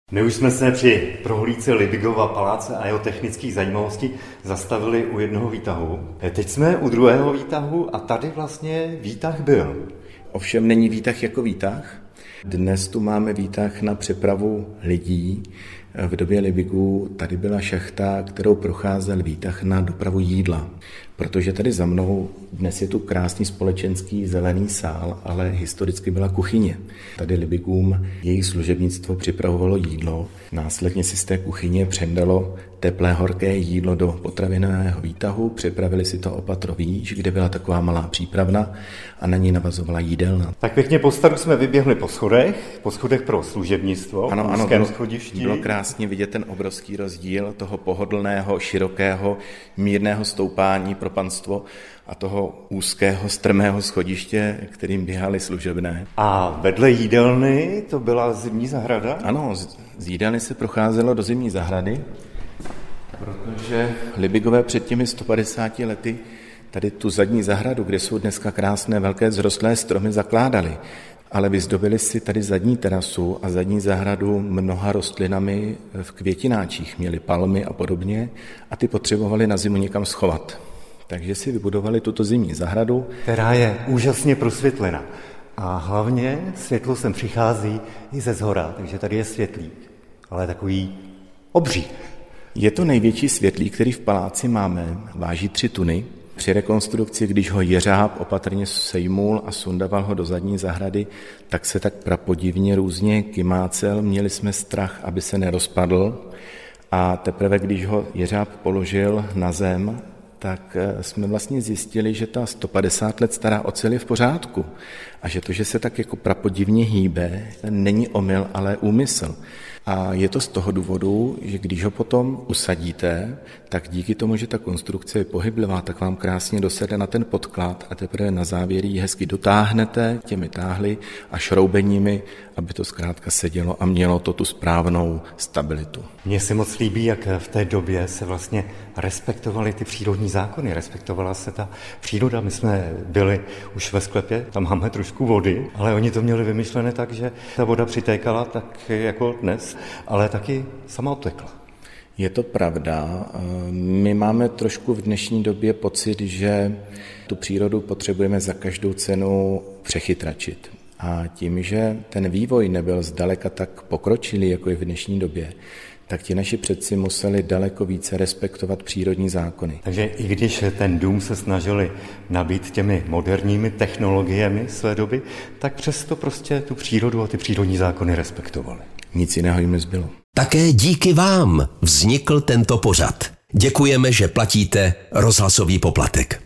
My už jsme se při prohlídce Liebigova paláce a jeho technických zajímavostí zastavili u jednoho výtahu. Teď jsme u druhého výtahu a tady vlastně výtah byl. Ovšem není výtah jako výtah. Dnes tu máme výtah na přepravu lidí. V době Liebigů tady byla šachta, kterou procházel výtah na dopravu jídla. Protože tady za mnou dnes je tu krásný společenský zelený sál, ale historicky byla kuchyně. Tady Liebigům jejich služebnictvo připravovalo jídlo. Následně si z té kuchyně přendalo teplé horké jídlo do potravinového výtahu, připravili si to o patro výš, kde byla taková malá přípravna a na ní navazovala jídelna. Tak pěkně po staru jsme vyběhli po schodech pro služebnictvo, ano, bylo krásně vidět ten obrovský rozdíl toho pohodlného, širokého, mírného stoupání pro panstvo a toho úzkého, strmého schodiště, kterým běhali služebné. A vedle jídelny to byla zimní zahrada? Ano, z jídelny se procházelo do zimní zahrady, protože Liebigové před těmi 150 lety tady tu zadní zahradu, kde jsou dneska krásné velké vzrostlé stromy, zakládali. Ale vyzdobili si tady zadní terasu a zadní zahradu mnoha rostlinami v květináčích. Měli palmy a podobně a ty potřebovali na zimu někam schovat. Takže si vybudovali tuto zimní zahradu, která je úžasně prosvětlena. A hlavně světlo sem přichází i ze zhora, takže tady je světlík, ale takový obří. Je to největší světlík, který v paláci máme, váží 3 tuny. Při rekonstrukci, když ho jeřáb opatrně sejmul a sundaval ho do zadní zahrady, tak se tak prapodivně různě kymácel, měli jsme strach, aby se nerozpadl a teprve, když ho jeřáb položil na zem, tak jsme vlastně zjistili, že ta 150 let stará ocel je v pořádku a že to, že se tak jako prapodivně hýbe, není omyl, ale úmysl. A je to z toho důvodu, že když ho potom usadíte, tak díky tomu, že ta konstrukce je pohyblivá, tak vám krásně dosede na ten podklad a teprve na závěr ji hezky dotáhnete těmi táhly a šroubeními, aby to zkrátka sedělo a mělo to tu správnou stabilitu. Mně se moc líbí, jak v té době se vlastně respektovaly ty přírodní zákony, respektovala se ta příroda. My jsme byli už ve sklepě, tam máme trošku vody, ale oni to měli vymyšlené tak, že ta voda přitékala tak jako dnes, ale taky sama odtekla. Je to pravda. My máme trošku v dnešní době pocit, že tu přírodu potřebujeme za každou cenu přechytračit. A tím, že ten vývoj nebyl zdaleka tak pokročilý, jako je v dnešní době, tak ti naši předci museli daleko více respektovat přírodní zákony. Takže i když ten dům se snažili nabít těmi moderními technologiemi své doby, tak přesto prostě tu přírodu a ty přírodní zákony respektovali. Nic jiného jim nezbylo. Také díky vám vznikl tento pořad. Děkujeme, že platíte rozhlasový poplatek.